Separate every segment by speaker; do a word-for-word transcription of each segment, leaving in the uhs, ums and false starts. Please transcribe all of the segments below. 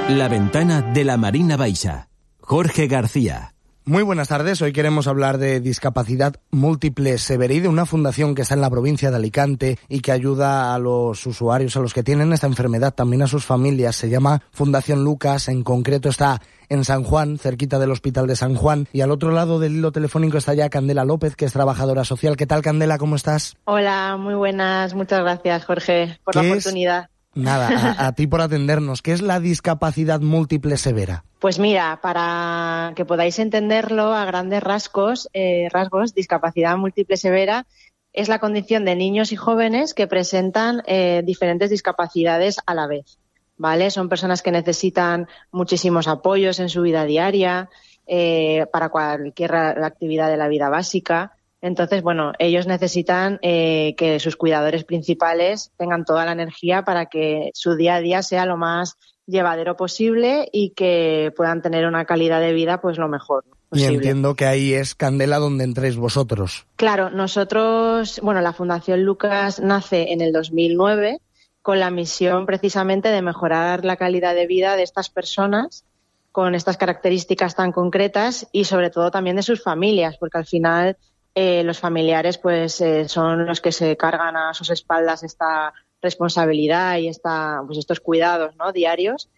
Speaker 1: La ventana de la Marina Baixa. Jorge García.
Speaker 2: Muy buenas tardes, hoy queremos hablar de discapacidad múltiple severa y de una fundación que está en la provincia de Alicante y que ayuda a los usuarios, a los que tienen esta enfermedad, también a sus familias. Se llama Fundación Lucas, en concreto está en San Juan, cerquita del Hospital de San Juan, y al otro lado del hilo telefónico está ya Candela López, que es trabajadora social. ¿Qué tal, Candela? ¿Cómo estás?
Speaker 3: Hola, muy buenas, muchas gracias, Jorge, por la oportunidad.
Speaker 2: Es... Nada, a, a ti por atendernos. ¿Qué es la discapacidad múltiple severa?
Speaker 3: Pues mira, para que podáis entenderlo a grandes rasgos, eh, rasgos, discapacidad múltiple severa es la condición de niños y jóvenes que presentan eh, diferentes discapacidades a la vez, ¿vale? Son personas que necesitan muchísimos apoyos en su vida diaria, eh, para cualquier actividad de la vida básica. Entonces, bueno, ellos necesitan eh, que sus cuidadores principales tengan toda la energía para que su día a día sea lo más llevadero posible y que puedan tener una calidad de vida pues lo mejor posible.
Speaker 2: Y entiendo que ahí es, Candela, donde entréis vosotros.
Speaker 3: Claro, nosotros, bueno, la Fundación Lucas nace en el dos mil nueve con la misión precisamente de mejorar la calidad de vida de estas personas con estas características tan concretas y sobre todo también de sus familias, porque al final Eh, los familiares pues eh, son los que se cargan a sus espaldas esta responsabilidad y esta, pues estos cuidados, ¿no?, diarios.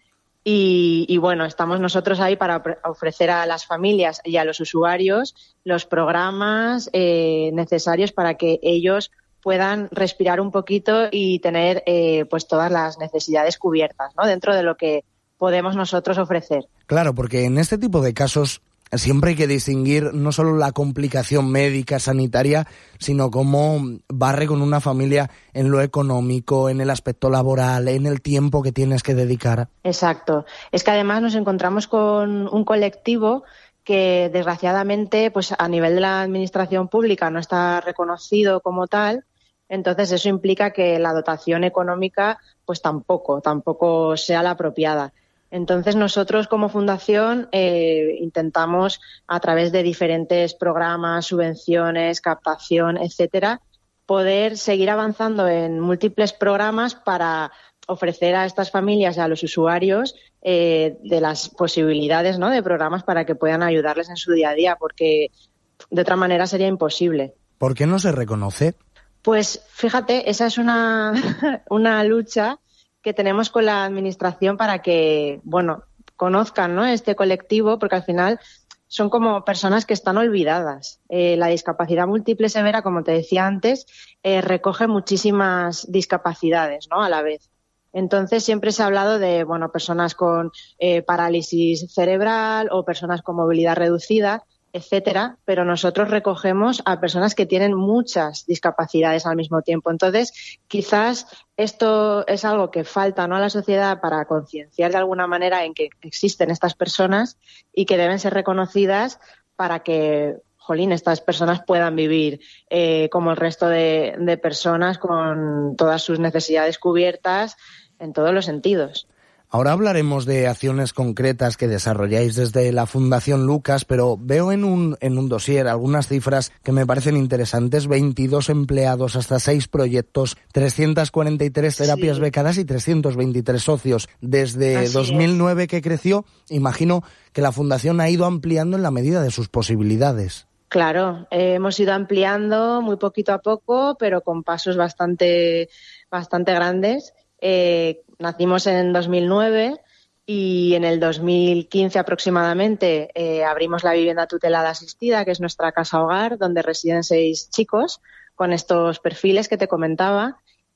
Speaker 3: Y, y bueno, estamos nosotros ahí para ofrecer a las familias y a los usuarios los programas eh, necesarios para que ellos puedan respirar un poquito y tener eh, pues todas las necesidades cubiertas, ¿no?, dentro de lo que podemos nosotros ofrecer.
Speaker 2: Claro, porque en este tipo de casos siempre hay que distinguir no solo la complicación médica, sanitaria, sino cómo barre con una familia en lo económico, en el aspecto laboral, en el tiempo que tienes que dedicar.
Speaker 3: Exacto. Es que además nos encontramos con un colectivo que desgraciadamente pues a nivel de la administración pública no está reconocido como tal. Entonces eso implica que la dotación económica pues tampoco, tampoco sea la apropiada. Entonces nosotros como fundación eh, intentamos a través de diferentes programas, subvenciones, captación, etcétera, poder seguir avanzando en múltiples programas para ofrecer a estas familias y a los usuarios eh, de las posibilidades, ¿no?, de programas para que puedan ayudarles en su día a día, porque de otra manera sería imposible.
Speaker 2: ¿Por qué no se reconoce?
Speaker 3: Pues fíjate, esa es una, una lucha que tenemos con la administración para que, bueno, conozcan, ¿no?, este colectivo, porque al final son como personas que están olvidadas. Eh, la discapacidad múltiple severa, como te decía antes, eh, recoge muchísimas discapacidades, ¿no?, a la vez. Entonces siempre se ha hablado de, bueno, personas con eh, parálisis cerebral o personas con movilidad reducida, etcétera, pero nosotros recogemos a personas que tienen muchas discapacidades al mismo tiempo. Entonces, quizás esto es algo que falta, ¿no?, a la sociedad para concienciar de alguna manera en que existen estas personas y que deben ser reconocidas para que, jolín, estas personas puedan vivir eh, como el resto de, de personas con todas sus necesidades cubiertas en todos los sentidos.
Speaker 2: Ahora hablaremos de acciones concretas que desarrolláis desde la Fundación Lucas, pero veo en un, en un dossier algunas cifras que me parecen interesantes. veintidós empleados, hasta seis proyectos, trescientas cuarenta y tres terapias sí. becadas y trescientos veintitrés socios. Desde Así dos mil nueve es. que creció, imagino que la Fundación ha ido ampliando en la medida de sus posibilidades.
Speaker 3: Claro, eh, hemos ido ampliando muy poquito a poco, pero con pasos bastante, bastante grandes. Eh, nacimos en dos mil nueve y en el dos mil quince aproximadamente eh, abrimos la vivienda tutelada asistida, que es nuestra casa hogar, donde residen seis chicos con estos perfiles que te comentaba,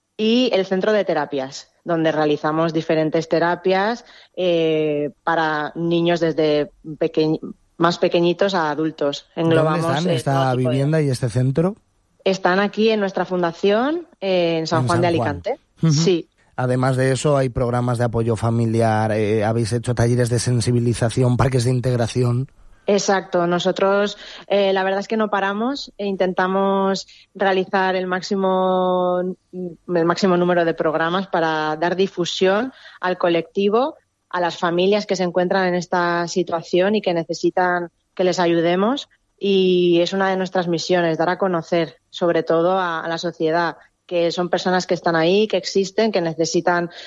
Speaker 3: y el centro de terapias, donde realizamos diferentes terapias eh, para niños desde peque- más pequeñitos a adultos. Englobamos,
Speaker 2: ¿Dónde están
Speaker 3: eh,
Speaker 2: esta vivienda de... y este centro?
Speaker 3: Están aquí en nuestra fundación, eh, en San
Speaker 2: en
Speaker 3: Juan
Speaker 2: San
Speaker 3: de
Speaker 2: Juan.
Speaker 3: Alicante.
Speaker 2: Uh-huh.
Speaker 3: Sí.
Speaker 2: Además de eso, hay programas de apoyo familiar, eh, habéis hecho talleres de sensibilización, parques de integración.
Speaker 3: Exacto. Nosotros, eh, la verdad es que no paramos e intentamos realizar el máximo, el máximo número de programas para dar difusión al colectivo, a las familias que se encuentran en esta situación y que necesitan que les ayudemos. Y es una de nuestras misiones, dar a conocer, sobre todo a, a la sociedad, que son personas que están ahí, que existen, que necesitan